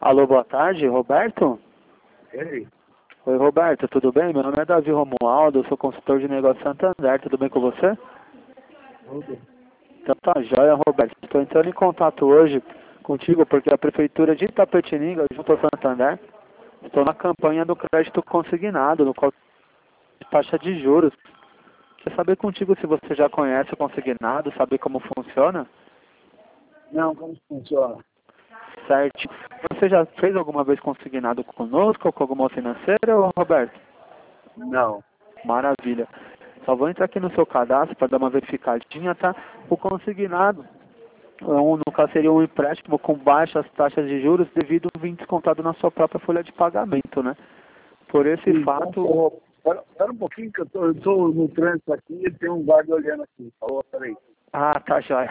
Alô, boa tarde, Roberto? Ei, Oi, Roberto, tudo bem? Meu nome é Davi Romualdo, eu sou consultor de negócio Santander, tudo bem com você? tudo. Então tá joia, Roberto. Estou entrando em contato hoje contigo porque a Prefeitura de Itapetininga, junto ao Santander, estou na campanha do crédito consignado, no qual taxa de juros. Quer saber contigo se você já conhece o consignado, sabe como funciona? Não, como funciona? Certo. Você já fez alguma vez consignado conosco ou com alguma financeira, ô, Roberto? Não. Maravilha. Só vou entrar aqui no seu cadastro para dar uma verificadinha, tá? O consignado, no caso, seria um empréstimo com baixas taxas de juros devido a vir descontado na sua própria folha de pagamento, né? Por esse Sim, fato... espera um pouquinho que eu tô no trânsito aqui e tem um guarda olhando aqui. Falou, peraí. Ah, tá, joia.